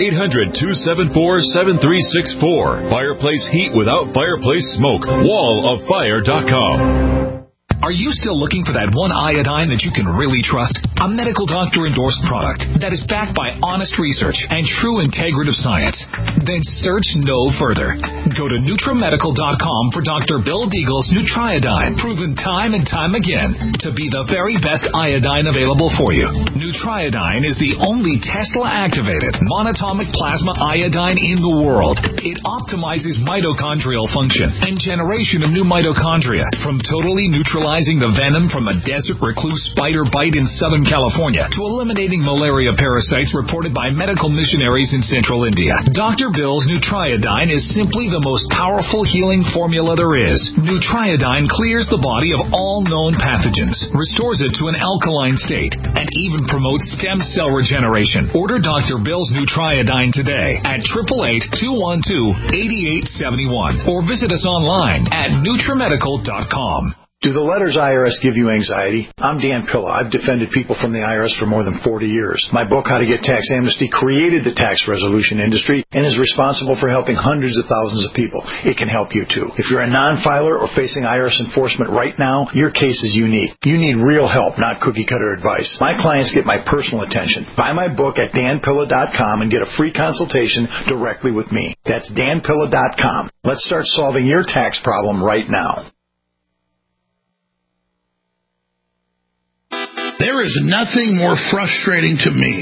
800-274-7364. Fireplace heat without fireplace smoke. walloffire.com. Are you still looking for that one iodine that you can really trust? A medical doctor-endorsed product that is backed by honest research and true integrative science? Then search no further. Go to NutriMedical.com for Dr. Bill Deagle's Nutriodine, proven time and time again to be the very best iodine available for you. Nutriodine is the only Tesla-activated monatomic plasma iodine in the world. It optimizes mitochondrial function and generation of new mitochondria from totally neutralized neutralizing the venom from a desert recluse spider bite in Southern California to eliminating malaria parasites reported by medical missionaries in central India. Dr. Bill's Nutriodine is simply the most powerful healing formula there is. Nutriodine clears the body of all known pathogens, restores it to an alkaline state, and even promotes stem cell regeneration. Order Dr. Bill's Nutriodine today at 888-212-8871 or visit us online at NutriMedical.com. Do the letters IRS give you anxiety? I'm Dan Pilla. I've defended people from the IRS for more than 40 years. My book, How to Get Tax Amnesty, created the tax resolution industry and is responsible for helping hundreds of thousands of people. It can help you too. If you're a non-filer or facing IRS enforcement right now, your case is unique. You need real help, not cookie-cutter advice. My clients get my personal attention. Buy my book at danpilla.com and get a free consultation directly with me. That's danpilla.com. Let's start solving your tax problem right now. There is nothing more frustrating to me,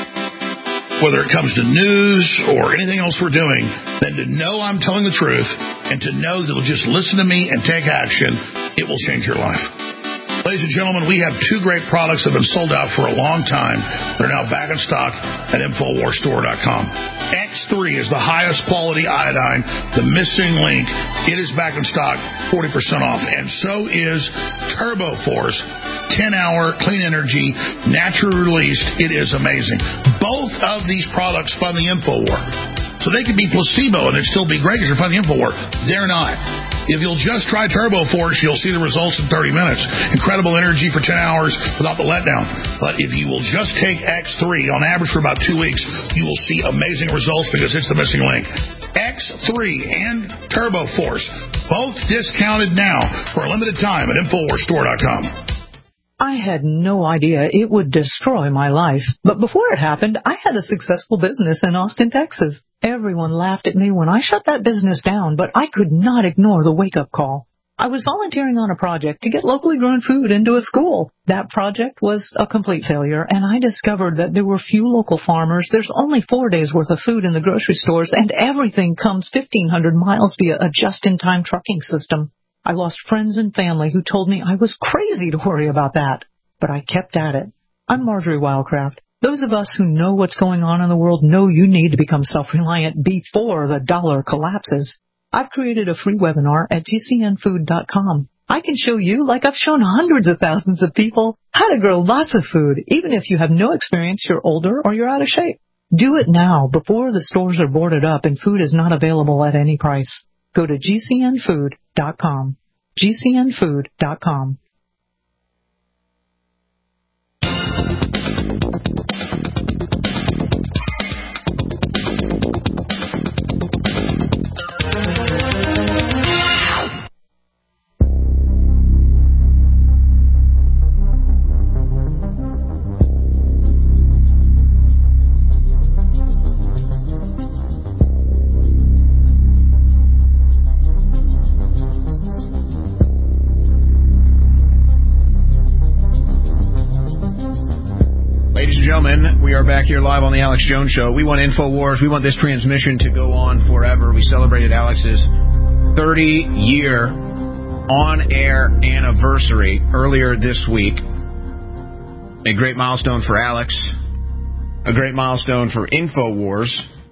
whether it comes to news or anything else we're doing, than to know I'm telling the truth and to know that you'll just listen to me and take action. It will change your life. Ladies and gentlemen, we have two great products that have been sold out for a long time. They're now back in stock at InfoWarsStore.com. X3 is the highest quality iodine, the missing link. It is back in stock, 40% off. And so is TurboForce, 10-hour clean energy, naturally released. It is amazing. Both of these products fund the InfoWar. So they could be placebo and it'd still be great because you're funding the InfoWar. They're not. If you'll just try TurboForce, you'll see the results in 30 minutes. Incredible energy for 10 hours without the letdown. But if you will just take X3, on average for about 2 weeks, you will see amazing results because it's the missing link. X3 and TurboForce, both discounted now for a limited time at InfoWarsStore.com. I had no idea it would destroy my life. But before it happened, I had a successful business in Austin, Texas. Everyone laughed at me when I shut that business down, but I could not ignore the wake-up call. I was volunteering on a project to get locally grown food into a school. That project was a complete failure, and I discovered that there were few local farmers. There's only 4 days' worth of food in the grocery stores, and everything comes 1,500 miles via a just-in-time trucking system. I lost friends and family who told me I was crazy to worry about that, but I kept at it. I'm Marjorie Wildcraft. Those of us who know what's going on in the world know you need to become self-reliant before the dollar collapses. I've created a free webinar at GCNfood.com. I can show you, like I've shown hundreds of thousands of people, how to grow lots of food, even if you have no experience, you're older, or you're out of shape. Do it now, before the stores are boarded up and food is not available at any price. Go to GCNfood.com. GCNfood.com. Gentlemen, we are back here live on the Alex Jones Show. We want InfoWars. We want this transmission to go on forever. We celebrated Alex's 30-year on-air anniversary earlier this week. A great milestone for Alex. A great milestone for InfoWars.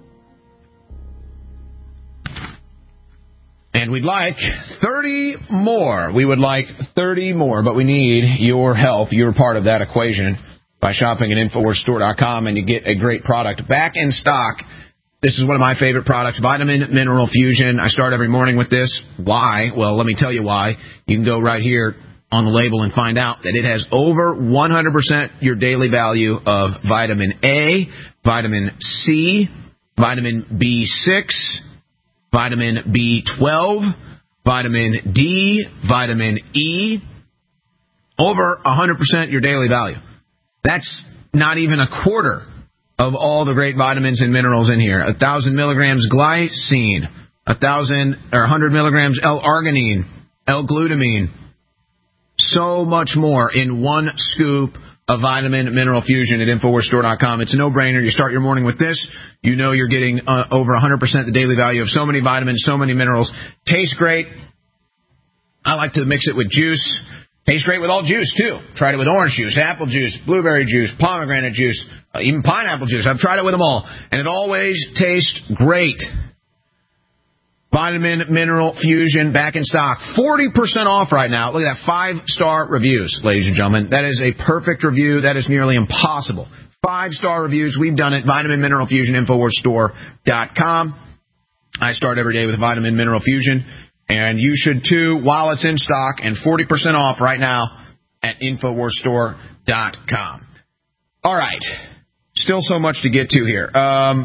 And we'd like 30 more. We would like 30 more, but we need your help. You're part of that equation. By shopping at InfoWarsStore.com, and you get a great product back in stock. This is one of my favorite products, Vitamin Mineral Fusion. I start every morning with this. Why? Well, let me tell you why. You can go right here on the label and find out that it has over 100% your daily value of vitamin A, vitamin C, vitamin B6, vitamin B12, vitamin D, vitamin E. Over 100% your daily value. That's not even a quarter of all the great vitamins and minerals in here. 1,000 milligrams glycine, 100 milligrams L-arginine, L-glutamine. So much more in one scoop of Vitamin Mineral Fusion at InfoWarsStore.com. It's a no-brainer. You start your morning with this. You know you're getting over 100% the daily value of so many vitamins, so many minerals. Tastes great. I like to mix it with juice. Tastes great with all juice, too. Tried it with orange juice, apple juice, blueberry juice, pomegranate juice, even pineapple juice. I've tried it with them all, and it always tastes great. Vitamin Mineral Fusion back in stock. 40% off right now. Look at that. 5-star reviews, ladies and gentlemen. That is a perfect review. That is nearly impossible. 5-star reviews. We've done it. Vitamin Mineral Fusion, InfoWarsStore.com. I start every day with Vitamin Mineral Fusion. And you should, too, while it's in stock, and 40% off right now at InfoWarsStore.com. All right. Still so much to get to here.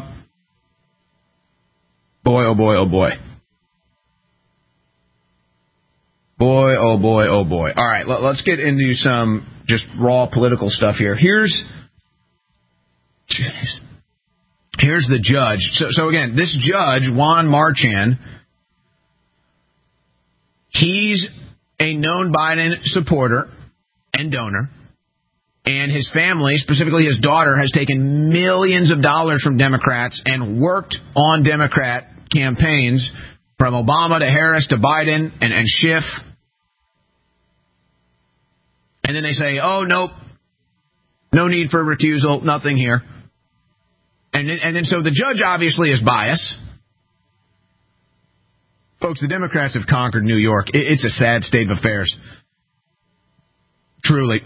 Boy, oh boy, oh boy. Boy, oh boy, oh boy. All right, let's get into some just raw political stuff here. Here's the judge. So again, this judge, Juan Marchand, he's a known Biden supporter and donor, and his family, specifically his daughter, has taken millions of dollars from Democrats and worked on Democrat campaigns from Obama to Harris to Biden and Schiff. And then they say, oh, nope, no need for recusal, nothing here. And then so the judge obviously is biased. Folks, the Democrats have conquered New York. It's a sad state of affairs. Truly.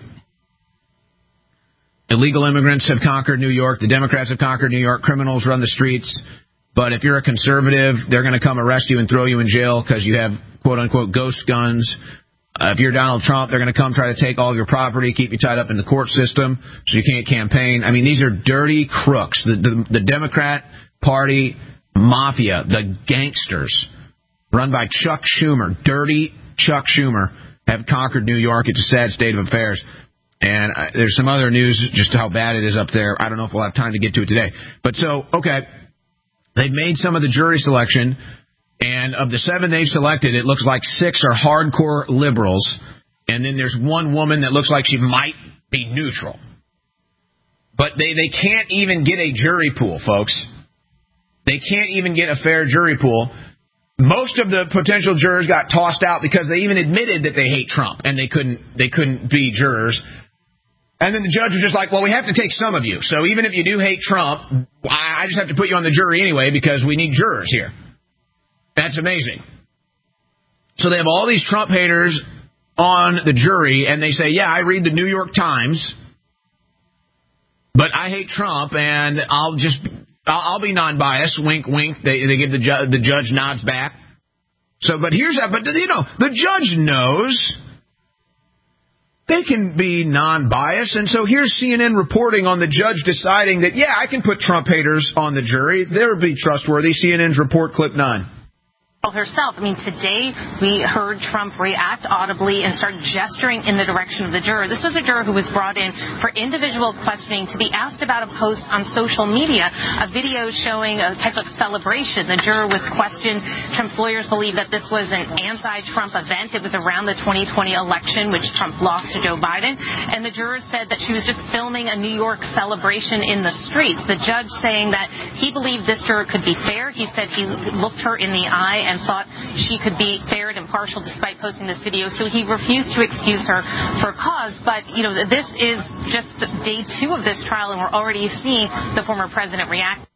Illegal immigrants have conquered New York. The Democrats have conquered New York. Criminals run the streets. But if you're a conservative, they're going to come arrest you and throw you in jail because you have, quote-unquote, ghost guns. If you're Donald Trump, they're going to come try to take all of your property, keep you tied up in the court system so you can't campaign. I mean, these are dirty crooks. The Democrat Party mafia, the gangsters, run by Chuck Schumer, dirty Chuck Schumer, have conquered New York. It's a sad state of affairs. And there's some other news just how bad it is up there. I don't know if we'll have time to get to it today. But so, okay, they've made some of the jury selection. And of the 7 they've selected, it looks like 6 are hardcore liberals. And then there's one woman that looks like she might be neutral. But they can't even get a jury pool, folks. They can't even get a fair jury pool. Most of the potential jurors got tossed out because they even admitted that they hate Trump and they couldn't be jurors. And then the judge was just like, well, we have to take some of you. So even if you do hate Trump, I just have to put you on the jury anyway because we need jurors here. That's amazing. So they have all these Trump haters on the jury, and they say, yeah, I read the New York Times, but I hate Trump, and I'll be non-biased. Wink, wink. They give the judge nods back. So, but the judge knows they can be non-biased, and so here's CNN reporting on the judge deciding that, yeah, I can put Trump haters on the jury. They'll be trustworthy. CNN's report, clip 9. Herself. I mean, today we heard Trump react audibly and start gesturing in the direction of the juror. This was a juror who was brought in for individual questioning to be asked about a post on social media, a video showing a type of celebration. The juror was questioned. Trump's lawyers believe that this was an anti-Trump event. It was around the 2020 election, which Trump lost to Joe Biden. And the juror said that she was just filming a New York celebration in the streets. The judge saying that he believed this juror could be fair. He said he looked her in the eye and thought she could be fair and impartial despite posting this video. So he refused to excuse her for cause. But, this is just day 2 of this trial, and we're already seeing the former president react.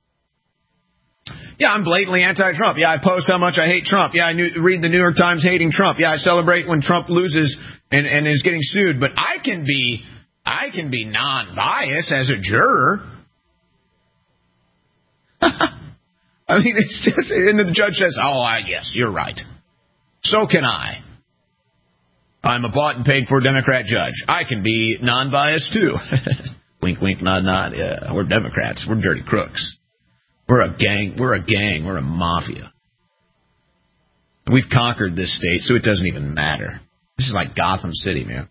Yeah, I'm blatantly anti-Trump. Yeah, I post how much I hate Trump. Yeah, I read the New York Times hating Trump. Yeah, I celebrate when Trump loses and is getting sued. But I can be non-biased as a juror. I mean, it's just, and the judge says, yes, you're right. So can I. I'm a bought and paid for Democrat judge. I can be non-biased, too. Wink, wink, nod, nod. Yeah, we're Democrats. We're dirty crooks. We're a gang. We're a mafia. We've conquered this state, so it doesn't even matter. This is like Gotham City, man.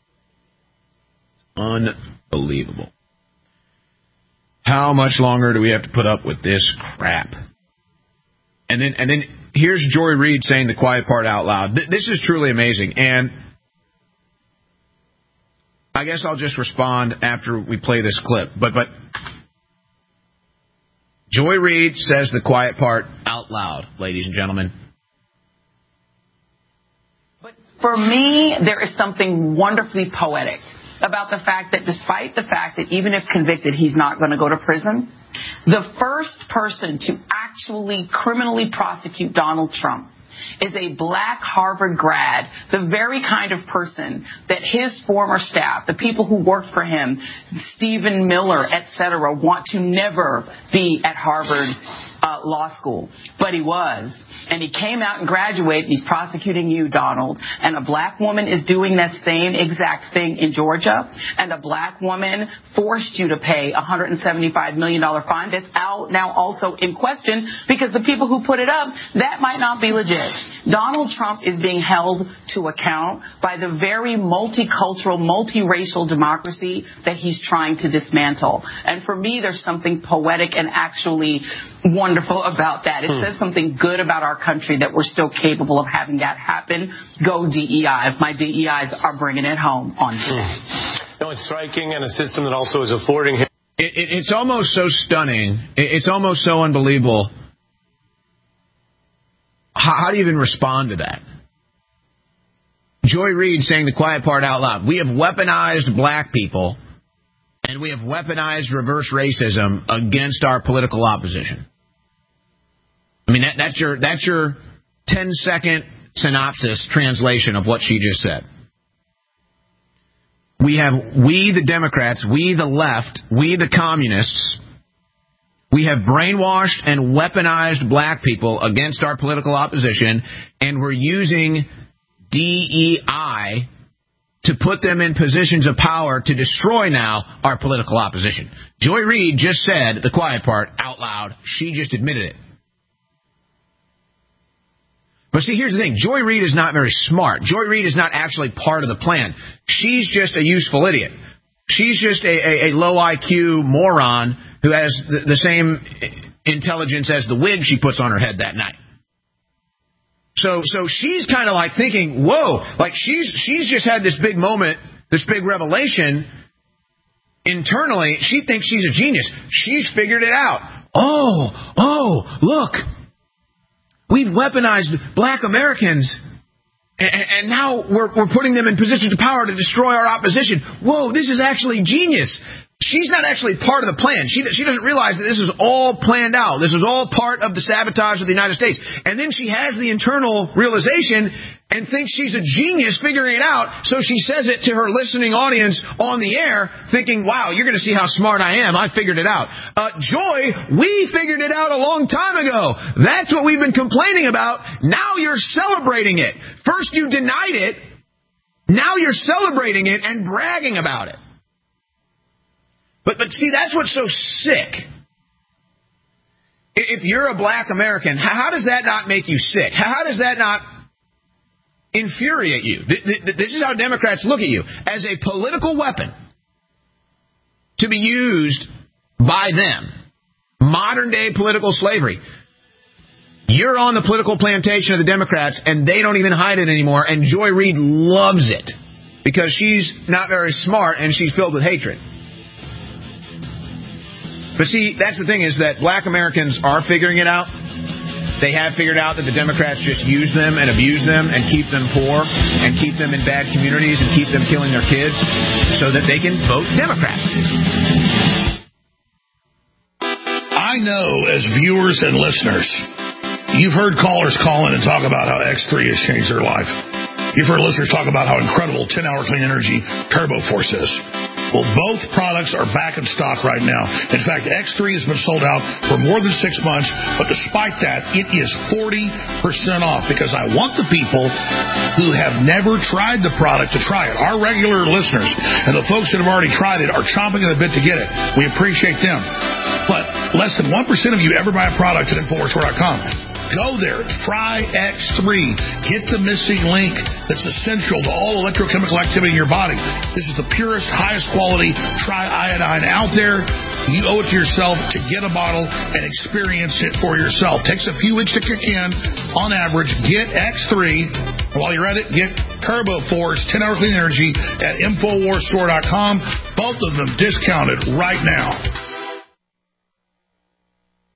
Unbelievable. How much longer do we have to put up with this crap? And then here's Joy Reid saying the quiet part out loud. This is truly amazing. And I guess I'll just respond after we play this clip. But Joy Reid says the quiet part out loud, ladies and gentlemen. But For me, there is something wonderfully poetic about the fact that despite the fact that even if convicted, he's not going to go to prison, the first person to actually criminally prosecute Donald Trump is a black Harvard grad, the very kind of person that his former staff, the people who worked for him, Stephen Miller, etc., want to never be at Harvard Law School. But he was. And he came out and graduated. He's prosecuting you, Donald. And a black woman is doing that same exact thing in Georgia. And a black woman forced you to pay a $175 million fine that's out now also in question because the people who put it up, that might not be legit. Donald Trump is being held to account by the very multicultural, multiracial democracy that he's trying to dismantle. And for me, there's something poetic and actually wonderful about that. It says something good about our country that we're still capable of having that happen. Go DEI. If my DEIs are bringing it home on today. No, it's striking, and a system that also is affording him. It's almost so stunning. It's almost so unbelievable. How do you even respond to that? Joy Reid saying the quiet part out loud. We have weaponized black people, and we have weaponized reverse racism against our political opposition. I mean, that's your 10-second synopsis translation of what she just said. We the Democrats, we the left, we the communists, we have brainwashed and weaponized black people against our political opposition, and we're using DEI to put them in positions of power to destroy now our political opposition. Joy Reid just said the quiet part out loud. She just admitted it. But see, here's the thing. Joy Reid is not very smart. Joy Reid is not actually part of the plan. She's just a useful idiot. She's just a low IQ moron who has the same intelligence as the wig she puts on her head that night. So she's kind of like thinking, whoa, like she's just had this big moment, this big revelation internally. She thinks she's a genius. She's figured it out. Oh, look. We've weaponized black Americans, and now we're putting them in positions of power to destroy our opposition. Whoa, this is actually genius. She's not actually part of the plan. She doesn't realize that this is all planned out. This is all part of the sabotage of the United States. And then she has the internal realization and thinks she's a genius figuring it out, so she says it to her listening audience on the air, thinking, wow, you're going to see how smart I am. I figured it out. Joy, we figured it out a long time ago. That's what we've been complaining about. Now you're celebrating it. First you denied it. Now you're celebrating it and bragging about it. But see, that's what's so sick. If you're a black American, how does that not make you sick? How does that not infuriate you? This is how Democrats look at you, as a political weapon to be used by them. Modern day political slavery. You're on the political plantation of the Democrats, and they don't even hide it anymore, and Joy Reid loves it because she's not very smart and she's filled with hatred. But see, that's the thing, is that black Americans are figuring it out. They have figured out that the Democrats just use them and abuse them and keep them poor and keep them in bad communities and keep them killing their kids so that they can vote Democrat. I know, as viewers and listeners, you've heard callers call in and talk about how X3 has changed their life. You've heard listeners talk about how incredible 10-hour clean energy Turbo Force is. Well, both products are back in stock right now. In fact, X3 has been sold out for more than 6 months, but despite that, it is 40% off because I want the people who have never tried the product to try it. Our regular listeners and the folks that have already tried it are chomping at the bit to get it. We appreciate them. But less than 1% of you ever buy a product at InfoWarsStore.com. Go there. Try X3. Get the missing link that's essential to all electrochemical activity in your body. This is the purest, highest quality triiodine out there. You owe it to yourself to get a bottle and experience it for yourself. Takes a few weeks to kick in. On average, get X3. While you're at it, get Turbo Force 10-hour clean energy at InfoWarsStore.com. Both of them discounted right now.